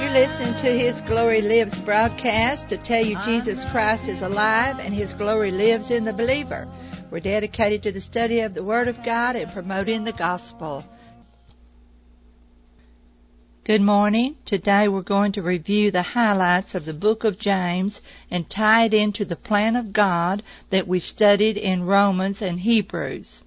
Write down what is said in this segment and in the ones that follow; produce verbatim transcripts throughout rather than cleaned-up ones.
You're listening to His Glory Lives broadcast to tell you Jesus Christ is alive and His glory lives in the believer. We're dedicated to the study of the Word of God and promoting the gospel. Good morning. Today we're going to review the highlights of the book of James and tie it into the plan of God that we studied in Romans and Hebrews.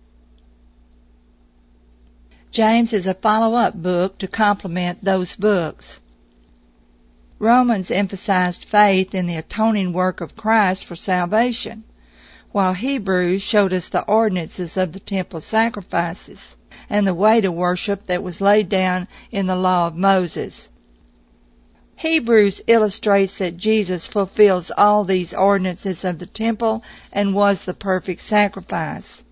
James is a follow-up book to complement those books. Romans emphasized faith in the atoning work of Christ for salvation, while Hebrews showed us the ordinances of the temple sacrifices and the way to worship that was laid down in the law of Moses. Hebrews illustrates that Jesus fulfills all these ordinances of the temple and was the perfect sacrifice.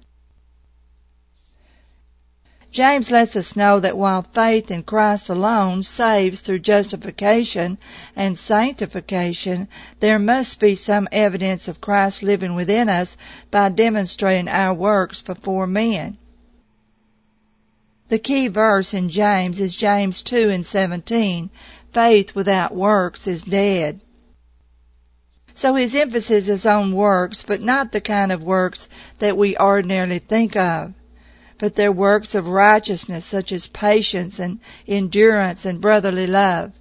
James lets us know that while faith in Christ alone saves through justification and sanctification, there must be some evidence of Christ living within us by demonstrating our works before men. The key verse in James is James two and seventeen. Faith without works is dead. So his emphasis is on works, but not the kind of works that we ordinarily think of, but they're works of righteousness such as patience and endurance and brotherly love.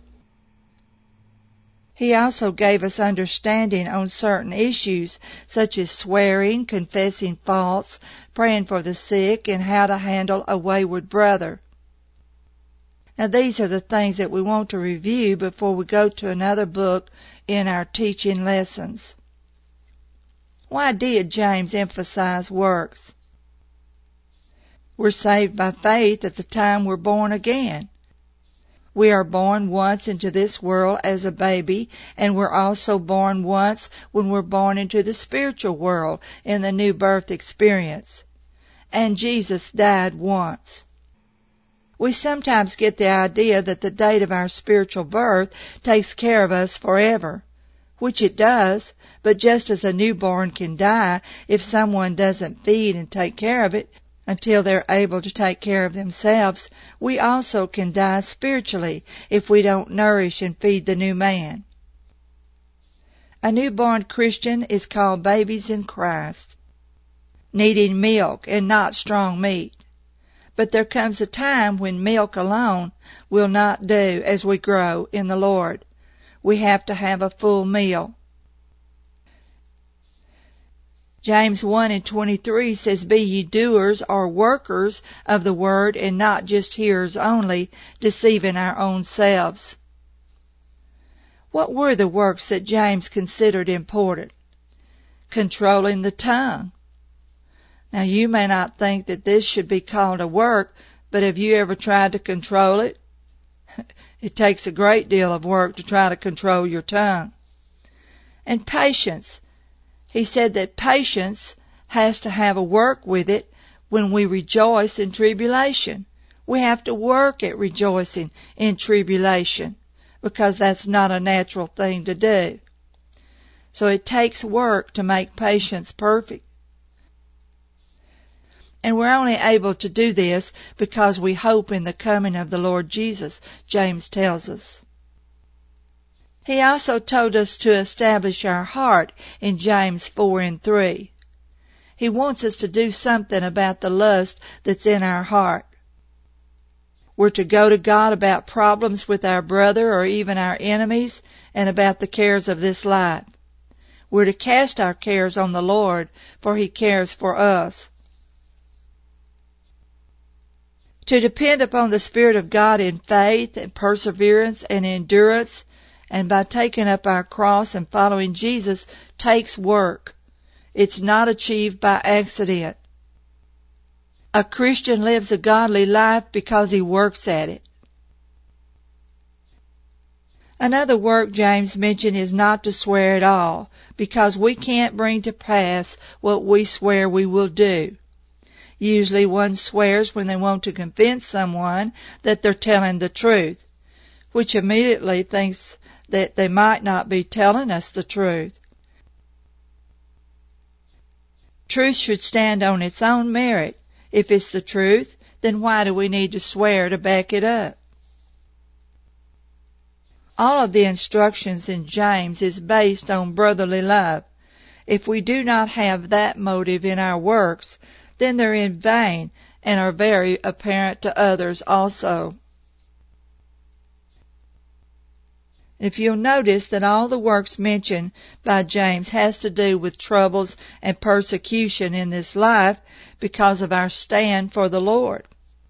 He also gave us understanding on certain issues such as swearing, confessing faults, praying for the sick, and how to handle a wayward brother. Now these are the things that we want to review before we go to another book in our teaching lessons. Why did James emphasize works? We're saved by faith at the time we're born again. We are born once into this world as a baby, and we're also born once when we're born into the spiritual world in the new birth experience. And Jesus died once. We sometimes get the idea that the date of our spiritual birth takes care of us forever, which it does, but just as a newborn can die if someone doesn't feed and take care of it until they're able to take care of themselves, we also can die spiritually if we don't nourish and feed the new man. A newborn Christian is called babies in Christ, needing milk and not strong meat. But there comes a time when milk alone will not do as we grow in the Lord. We have to have a full meal. James one and twenty-three says, Be ye doers or workers of the word, and not just hearers only, deceiving our own selves. What were the works that James considered important? Controlling the tongue. Now you may not think that this should be called a work, but have you ever tried to control it? It takes a great deal of work to try to control your tongue. And patience. He said that patience has to have a work with it when we rejoice in tribulation. We have to work at rejoicing in tribulation because that's not a natural thing to do. So it takes work to make patience perfect. And we're only able to do this because we hope in the coming of the Lord Jesus, James tells us. He also told us to establish our heart in James four and three. He wants us to do something about the lust that's in our heart. We're to go to God about problems with our brother or even our enemies and about the cares of this life. We're to cast our cares on the Lord, for He cares for us. To depend upon the Spirit of God in faith and perseverance and endurance, and by taking up our cross and following Jesus, takes work. It's not achieved by accident. A Christian lives a godly life because he works at it. Another work James mentioned is not to swear at all, because we can't bring to pass what we swear we will do. Usually one swears when they want to convince someone that they're telling the truth, which immediately thinks that they might not be telling us the truth. Truth should stand on its own merit. If it's the truth, then why do we need to swear to back it up? All of the instructions in James is based on brotherly love. If we do not have that motive in our works, then they're in vain and are very apparent to others also. If you'll notice that all the works mentioned by James has to do with troubles and persecution in this life because of our stand for the Lord.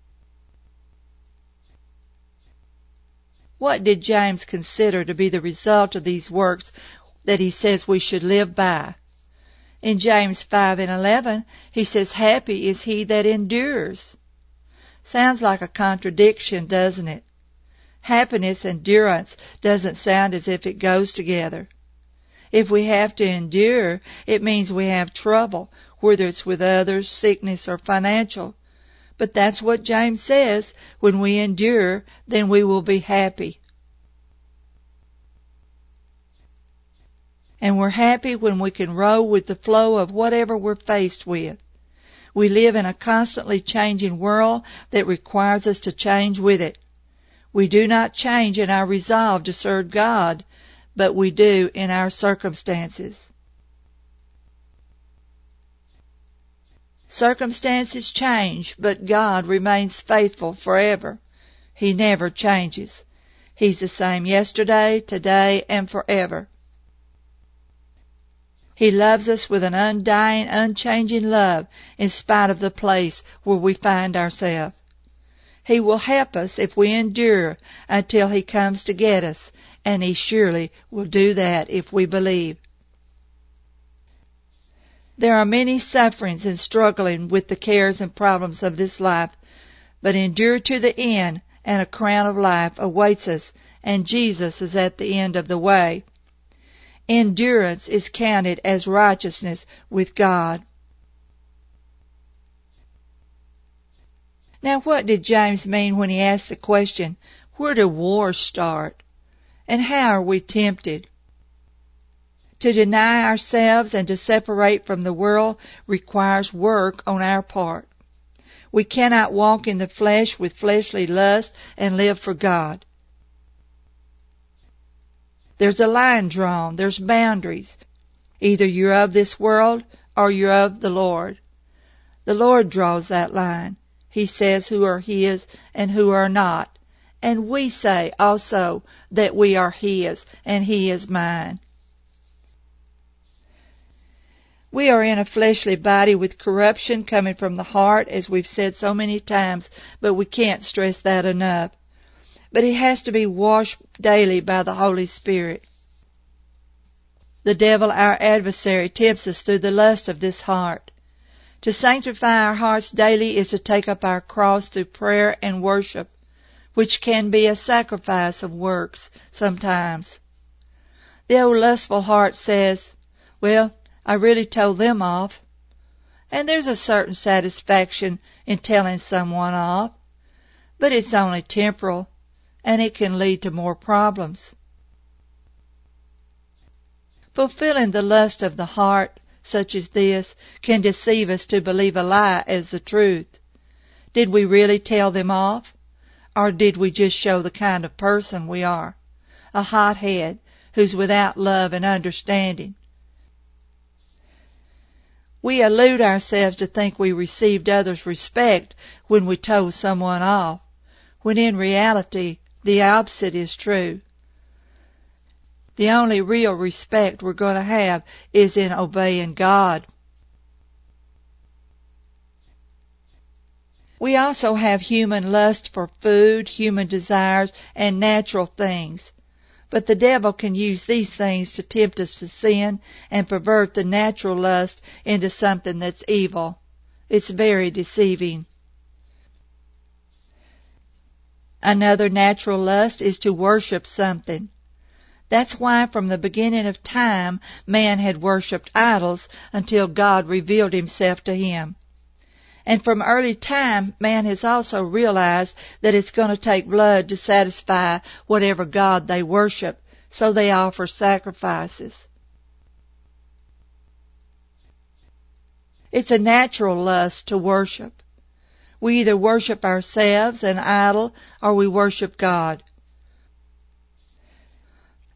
What did James consider to be the result of these works that he says we should live by? In James five and eleven, he says, "Happy is he that endures." Sounds like a contradiction, doesn't it? Happiness and endurance doesn't sound as if it goes together. If we have to endure, it means we have trouble, whether it's with others, sickness, or financial. But that's what James says. When we endure, then we will be happy. And we're happy when we can roll with the flow of whatever we're faced with. We live in a constantly changing world that requires us to change with it. We do not change in our resolve to serve God, but we do in our circumstances. Circumstances change, but God remains faithful forever. He never changes. He's the same yesterday, today, and forever. He loves us with an undying, unchanging love in spite of the place where we find ourselves. He will help us if we endure until He comes to get us, and He surely will do that if we believe. There are many sufferings and struggling with the cares and problems of this life, but endure to the end, and a crown of life awaits us, and Jesus is at the end of the way. Endurance is counted as righteousness with God. Now, what did James mean when he asked the question, where do wars start? And how are we tempted? To deny ourselves and to separate from the world requires work on our part. We cannot walk in the flesh with fleshly lust and live for God. There's a line drawn. There's boundaries. Either you're of this world or you're of the Lord. The Lord draws that line. He says who are His and who are not. And we say also that we are His and He is mine. We are in a fleshly body with corruption coming from the heart, as we've said so many times, but we can't stress that enough. But it has to be washed daily by the Holy Spirit. The devil, our adversary, tempts us through the lust of this heart. To sanctify our hearts daily is to take up our cross through prayer and worship, which can be a sacrifice of works sometimes. The old lustful heart says, well, I really told them off. And there's a certain satisfaction in telling someone off, but it's only temporal, and it can lead to more problems. Fulfilling the lust of the heart, such as this, can deceive us to believe a lie as the truth. Did we really tell them off? Or did we just show the kind of person we are? A hothead who's without love and understanding. We illude ourselves to think we received others' respect when we told someone off, when in reality the opposite is true. The only real respect we're going to have is in obeying God. We also have human lust for food, human desires, and natural things. But the devil can use these things to tempt us to sin and pervert the natural lust into something that's evil. It's very deceiving. Another natural lust is to worship something. That's why from the beginning of time man had worshipped idols until God revealed Himself to him. And from early time man has also realized that it's going to take blood to satisfy whatever god they worship, so they offer sacrifices. It's a natural lust to worship. We either worship ourselves, an idol, or we worship God.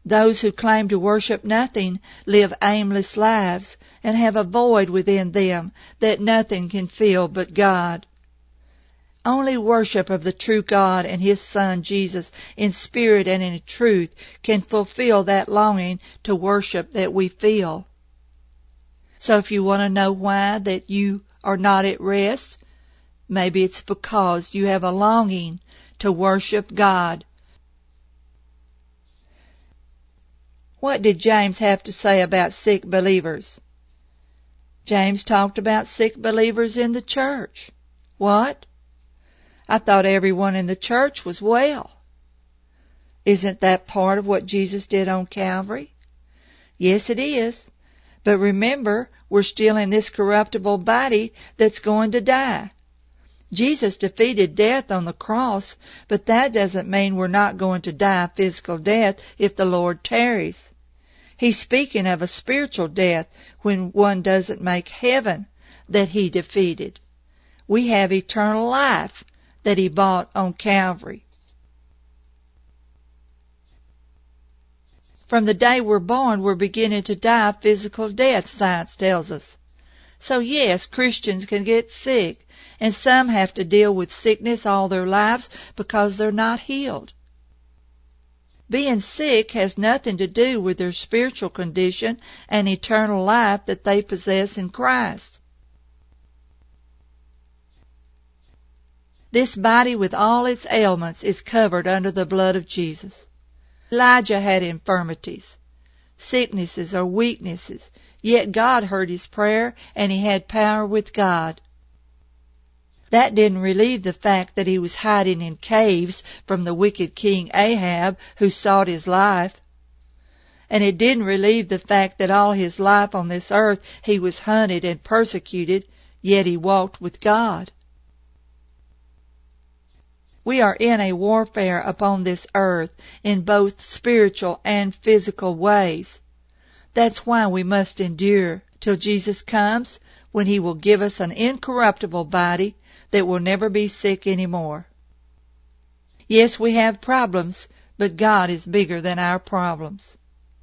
Those who claim to worship nothing live aimless lives and have a void within them that nothing can fill but God. Only worship of the true God and His Son Jesus in spirit and in truth can fulfill that longing to worship that we feel. So if you want to know why that you are not at rest, maybe it's because you have a longing to worship God. What did James have to say about sick believers? James talked about sick believers in the church. What? I thought everyone in the church was well. Isn't that part of what Jesus did on Calvary? Yes, it is. But remember, we're still in this corruptible body that's going to die. Jesus defeated death on the cross, but that doesn't mean we're not going to die physical death if the Lord tarries. He's speaking of a spiritual death when one doesn't make heaven that He defeated. We have eternal life that He bought on Calvary. From the day we're born, we're beginning to die physical death, science tells us. So yes, Christians can get sick, and some have to deal with sickness all their lives because they're not healed. Being sick has nothing to do with their spiritual condition and eternal life that they possess in Christ. This body with all its ailments is covered under the blood of Jesus. Elijah had infirmities, sicknesses or weaknesses, yet God heard his prayer and he had power with God. That didn't relieve the fact that he was hiding in caves from the wicked king Ahab who sought his life. And it didn't relieve the fact that all his life on this earth he was hunted and persecuted, yet he walked with God. We are in a warfare upon this earth in both spiritual and physical ways. That's why we must endure till Jesus comes, when He will give us an incorruptible body that will never be sick anymore. Yes, we have problems, but God is bigger than our problems.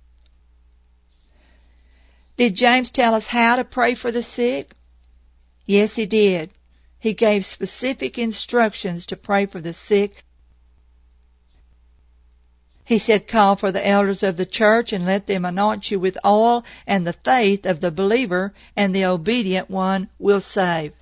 Did James tell us how to pray for the sick? Yes, he did. He gave specific instructions to pray for the sick. He said, call for the elders of the church and let them anoint you with oil, and the faith of the believer and the obedient one will save.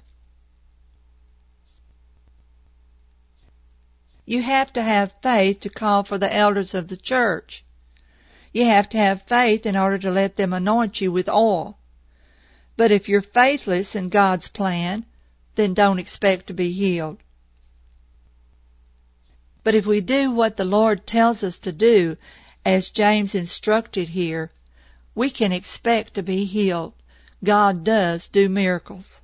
You have to have faith to call for the elders of the church. You have to have faith in order to let them anoint you with oil. But if you're faithless in God's plan, then don't expect to be healed. But if we do what the Lord tells us to do, as James instructed here, we can expect to be healed. God does do miracles.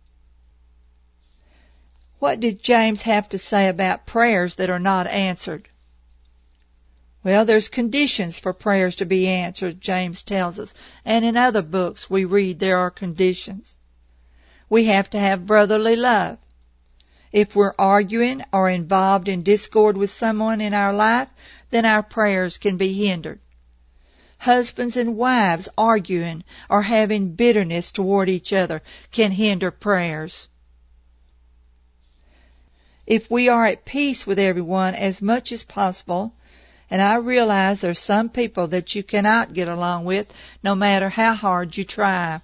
What did James have to say about prayers that are not answered? Well, there's conditions for prayers to be answered, James tells us, and in other books we read there are conditions. We have to have brotherly love. If we're arguing or involved in discord with someone in our life, then our prayers can be hindered. Husbands and wives arguing or having bitterness toward each other can hinder prayers. If we are at peace with everyone as much as possible, and I realize there's some people that you cannot get along with no matter how hard you try.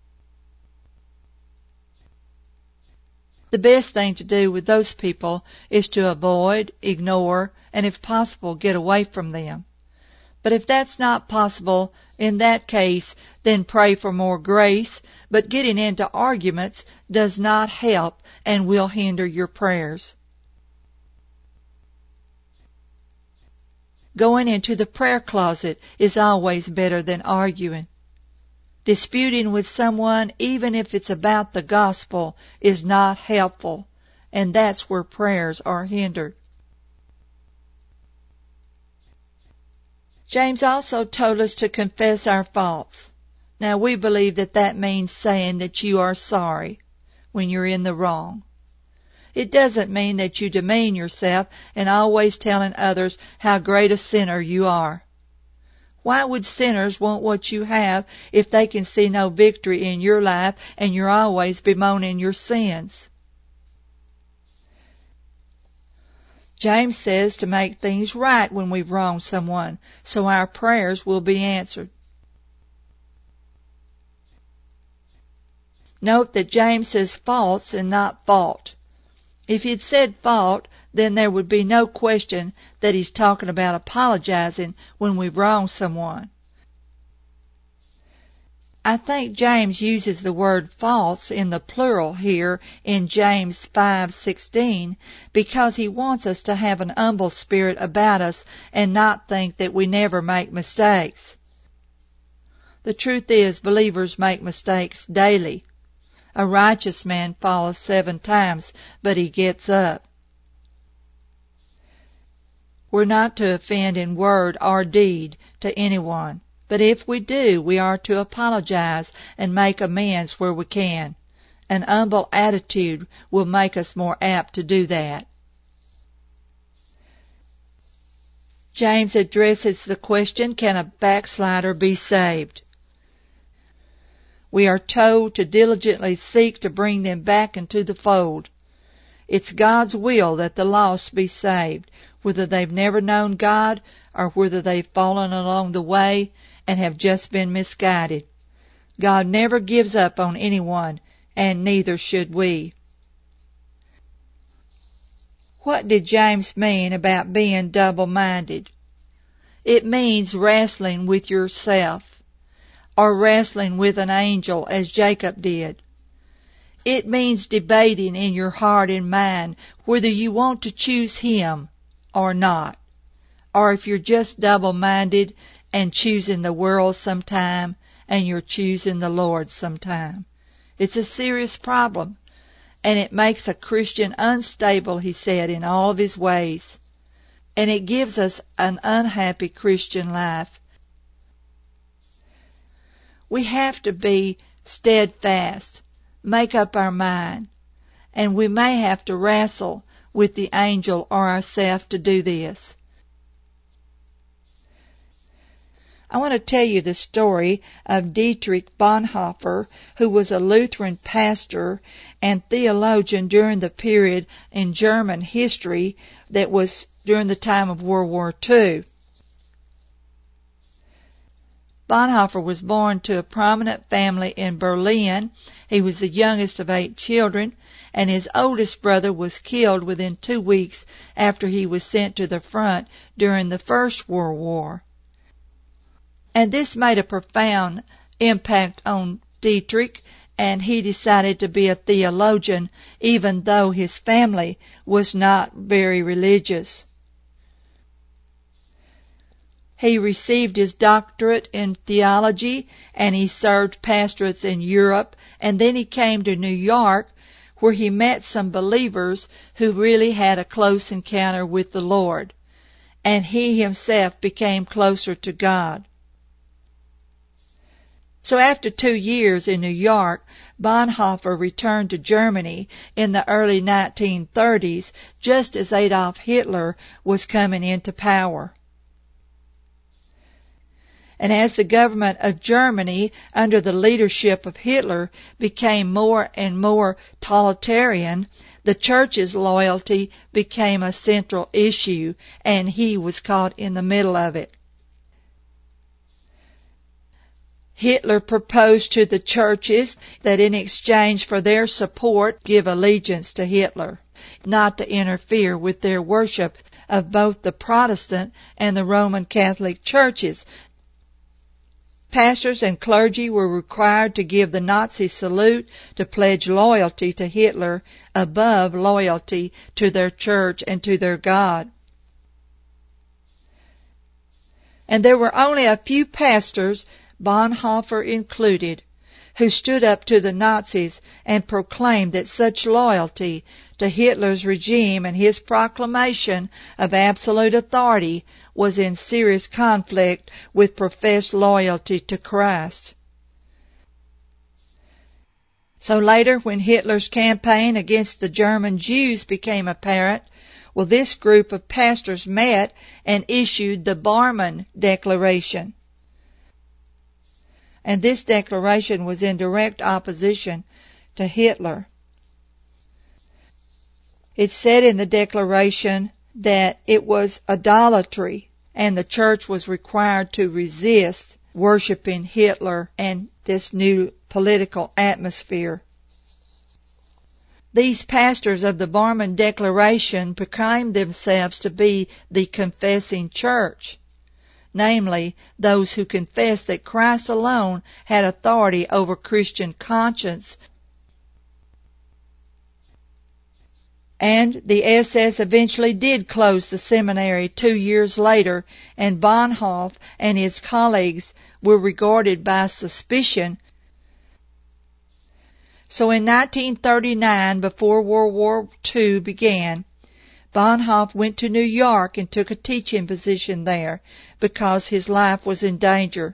The best thing to do with those people is to avoid, ignore, and if possible, get away from them. But if that's not possible, in that case, then pray for more grace, but getting into arguments does not help and will hinder your prayers. Going into the prayer closet is always better than arguing. Disputing with someone, even if it's about the gospel, is not helpful, and that's where prayers are hindered. James also told us to confess our faults. Now, we believe that that means saying that you are sorry when you're in the wrong. It doesn't mean that you demean yourself and always telling others how great a sinner you are. Why would sinners want what you have if they can see no victory in your life and you're always bemoaning your sins? James says to make things right when we've wronged someone, so our prayers will be answered. Note that James says faults and not fault. If he'd said fault, then there would be no question that he's talking about apologizing when we've wronged someone. I think James uses the word faults in the plural here in James five sixteen because he wants us to have an humble spirit about us and not think that we never make mistakes. The truth is, believers make mistakes daily. A righteous man falls seven times, but he gets up. We're not to offend in word or deed to anyone, but if we do, we are to apologize and make amends where we can. An humble attitude will make us more apt to do that. James addresses the question, can a backslider be saved? We are told to diligently seek to bring them back into the fold. It's God's will that the lost be saved, whether they've never known God or whether they've fallen along the way and have just been misguided. God never gives up on anyone, and neither should we. What did James mean about being double-minded? It means wrestling with yourself, or wrestling with an angel as Jacob did. It means debating in your heart and mind whether you want to choose him or not, or if you're just double-minded and choosing the world sometime and you're choosing the Lord sometime. It's a serious problem, and it makes a Christian unstable, he said, in all of his ways, and it gives us an unhappy Christian life. We have to be steadfast, make up our mind, and we may have to wrestle with the angel or ourselves to do this. I want to tell you the story of Dietrich Bonhoeffer, who was a Lutheran pastor and theologian during the period in German history that was during the time of World War Two. Bonhoeffer was born to a prominent family in Berlin. He was the youngest of eight children, and his oldest brother was killed within two weeks after he was sent to the front during the First World War. And this made a profound impact on Dietrich, and he decided to be a theologian, even though his family was not very religious. He received his doctorate in theology, and he served pastorates in Europe, and then he came to New York, where he met some believers who really had a close encounter with the Lord, and he himself became closer to God. So after two years in New York, Bonhoeffer returned to Germany in the early nineteen thirties, just as Adolf Hitler was coming into power. And as the government of Germany, under the leadership of Hitler, became more and more totalitarian, the church's loyalty became a central issue, and he was caught in the middle of it. Hitler proposed to the churches that in exchange for their support, give allegiance to Hitler, not to interfere with their worship of both the Protestant and the Roman Catholic churches. Pastors and clergy were required to give the Nazi salute to pledge loyalty to Hitler above loyalty to their church and to their God. And there were only a few pastors, Bonhoeffer included, who stood up to the Nazis and proclaimed that such loyalty to Hitler's regime and his proclamation of absolute authority was in serious conflict with professed loyalty to Christ. So later, when Hitler's campaign against the German Jews became apparent, well, this group of pastors met and issued the Barmen Declaration. and this declaration was in direct opposition to Hitler. It said in the declaration that it was idolatry, and the church was required to resist worshiping Hitler and this new political atmosphere. These pastors of the Barmen Declaration proclaimed themselves to be the confessing church, namely, those who confessed that Christ alone had authority over Christian conscience. And the S S eventually did close the seminary two years later, and Bonhoeffer and his colleagues were regarded by suspicion. So in nineteen thirty-nine, before World War Two began, Bonhoeffer went to New York and took a teaching position there because his life was in danger.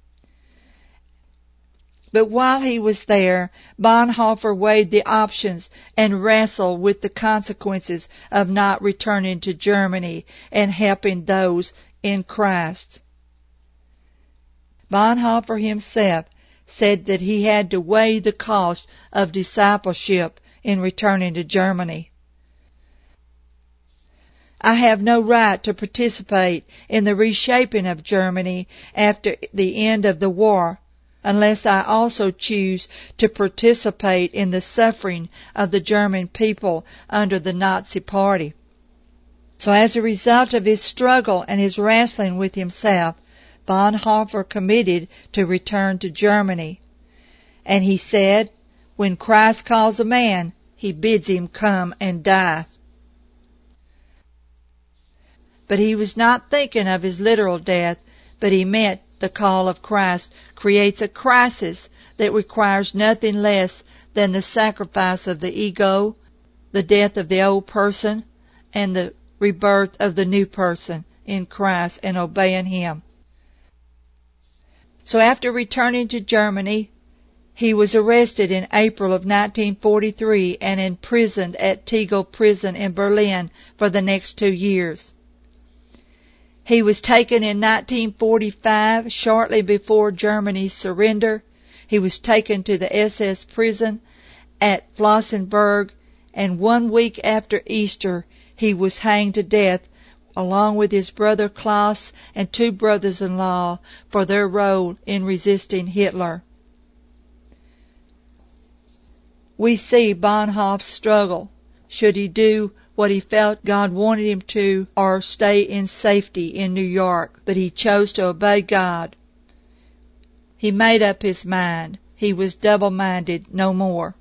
But while he was there, Bonhoeffer weighed the options and wrestled with the consequences of not returning to Germany and helping those in Christ. Bonhoeffer himself said that he had to weigh the cost of discipleship in returning to Germany. I have no right to participate in the reshaping of Germany after the end of the war, unless I also choose to participate in the suffering of the German people under the Nazi Party. So as a result of his struggle and his wrestling with himself, Bonhoeffer committed to return to Germany. And he said, when Christ calls a man, he bids him come and die. But he was not thinking of his literal death, but he meant the call of Christ creates a crisis that requires nothing less than the sacrifice of the ego, the death of the old person, and the rebirth of the new person in Christ and obeying Him. So after returning to Germany, he was arrested in April of nineteen forty-three and imprisoned at Tegel Prison in Berlin for the next two years. He was taken in nineteen forty-five, shortly before Germany's surrender. He was taken to the S S prison at Flossenburg, and one week after Easter, he was hanged to death, along with his brother Klaus and two brothers-in-law, for their role in resisting Hitler. We see Bonhoeff's struggle. Should he do what he felt God wanted him to, or stay in safety in New York? But he chose to obey God. He made up his mind. He was double-minded no more.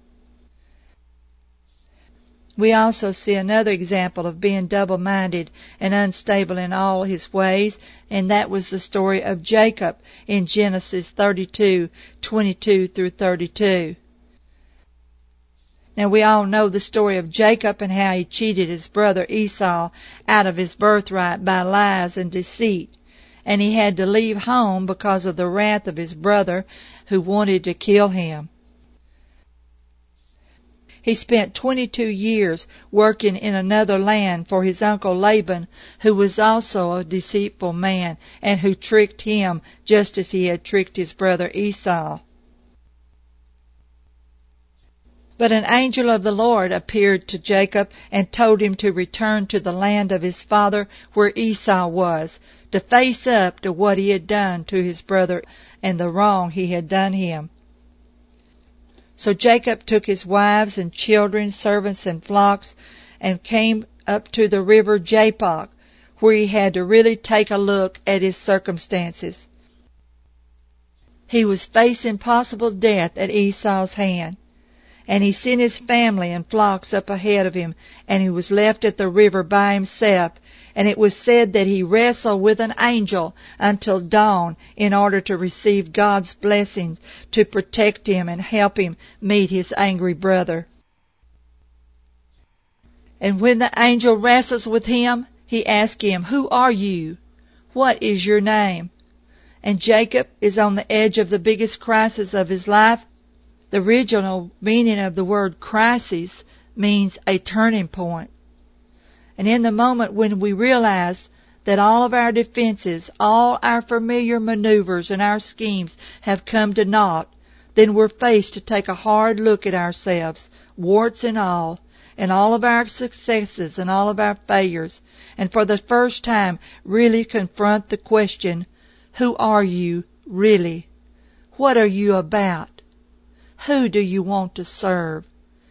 We also see another example of being double-minded and unstable in all his ways, and that was the story of Jacob in Genesis thirty-two, twenty-two through thirty-two. Now we all know the story of Jacob and how he cheated his brother Esau out of his birthright by lies and deceit, and he had to leave home because of the wrath of his brother who wanted to kill him. He spent twenty-two years working in another land for his uncle Laban, who was also a deceitful man and who tricked him just as he had tricked his brother Esau. But an angel of the Lord appeared to Jacob and told him to return to the land of his father where Esau was, to face up to what he had done to his brother and the wrong he had done him. So Jacob took his wives and children, servants and flocks, and came up to the river Jabbok, where he had to really take a look at his circumstances. He was facing possible death at Esau's hand, and he sent his family and flocks up ahead of him, and he was left at the river by himself, and it was said that he wrestled with an angel until dawn in order to receive God's blessings to protect him and help him meet his angry brother. And when the angel wrestles with him, he asks him, "Who are you? What is your name?" And Jacob is on the edge of the biggest crisis of his life. The original meaning of the word crisis means a turning point. And in the moment when we realize that all of our defenses, all our familiar maneuvers and our schemes have come to naught, then we're faced to take a hard look at ourselves, warts and all, and all of our successes and all of our failures, and for the first time really confront the question, who are you really? What are you about? Who do you want to serve?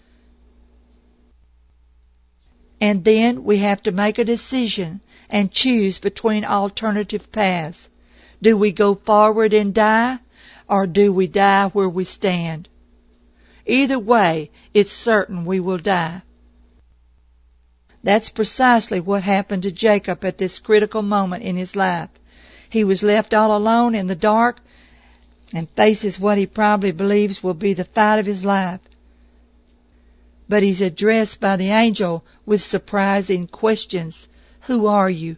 And then we have to make a decision and choose between alternative paths. Do we go forward and die, or do we die where we stand? Either way, it's certain we will die. That's precisely what happened to Jacob at this critical moment in his life. He was left all alone in the dark and faces what he probably believes will be the fight of his life. But he's addressed by the angel with surprising questions. Who are you?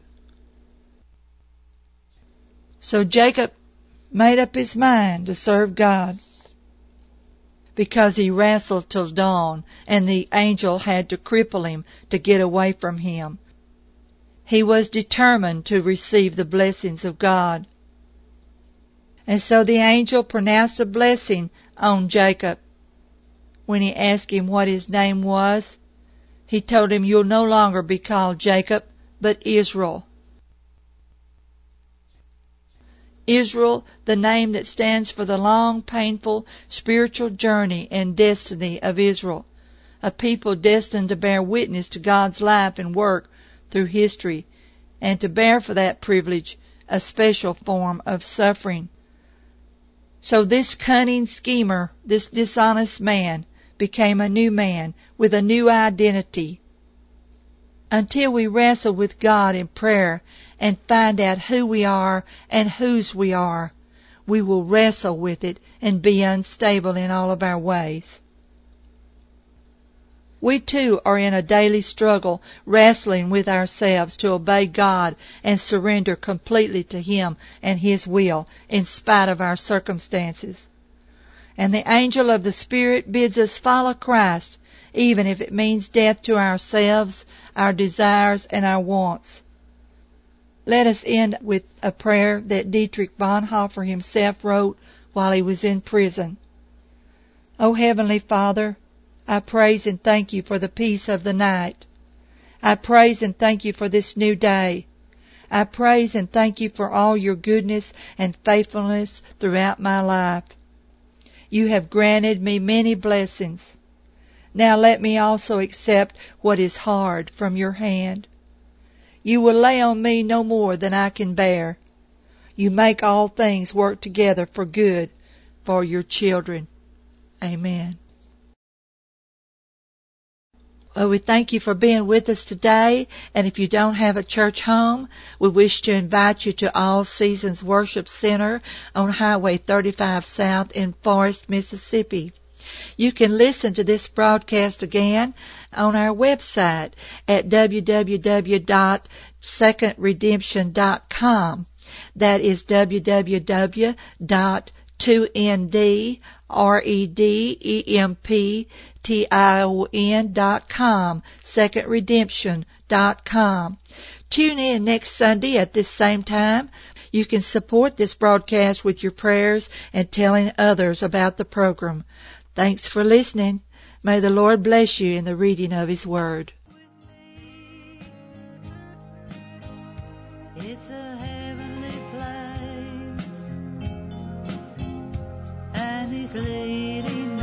So Jacob made up his mind to serve God, because he wrestled till dawn, and the angel had to cripple him to get away from him. He was determined to receive the blessings of God. And so the angel pronounced a blessing on Jacob. When he asked him what his name was, he told him, you'll no longer be called Jacob, but Israel. Israel, the name that stands for the long, painful, spiritual journey and destiny of Israel, a people destined to bear witness to God's life and work through history, and to bear for that privilege a special form of suffering. So this cunning schemer, this dishonest man, became a new man with a new identity. Until we wrestle with God in prayer and find out who we are and whose we are, we will wrestle with it and be unstable in all of our ways. We too are in a daily struggle, wrestling with ourselves to obey God and surrender completely to Him and His will in spite of our circumstances. And the angel of the Spirit bids us follow Christ, even if it means death to ourselves, our desires, and our wants. Let us end with a prayer that Dietrich Bonhoeffer himself wrote while he was in prison. O Heavenly Father, I praise and thank you for the peace of the night. I praise and thank you for this new day. I praise and thank you for all your goodness and faithfulness throughout my life. You have granted me many blessings. Now let me also accept what is hard from your hand. You will lay on me no more than I can bear. You make all things work together for good for your children. Amen. Well, we thank you for being with us today, and if you don't have a church home, we wish to invite you to All Seasons Worship Center on Highway thirty-five South in Forest, Mississippi. You can listen to this broadcast again on our website at w w w dot second redemption dot com. That is w w w dot two n d redemption dot com, second redemption dot com. Tune in next Sunday at this same time. You can support this broadcast with your prayers and telling others about the program. Thanks for listening. May the Lord bless you in the reading of His Word. It's a heavenly place, and He's leading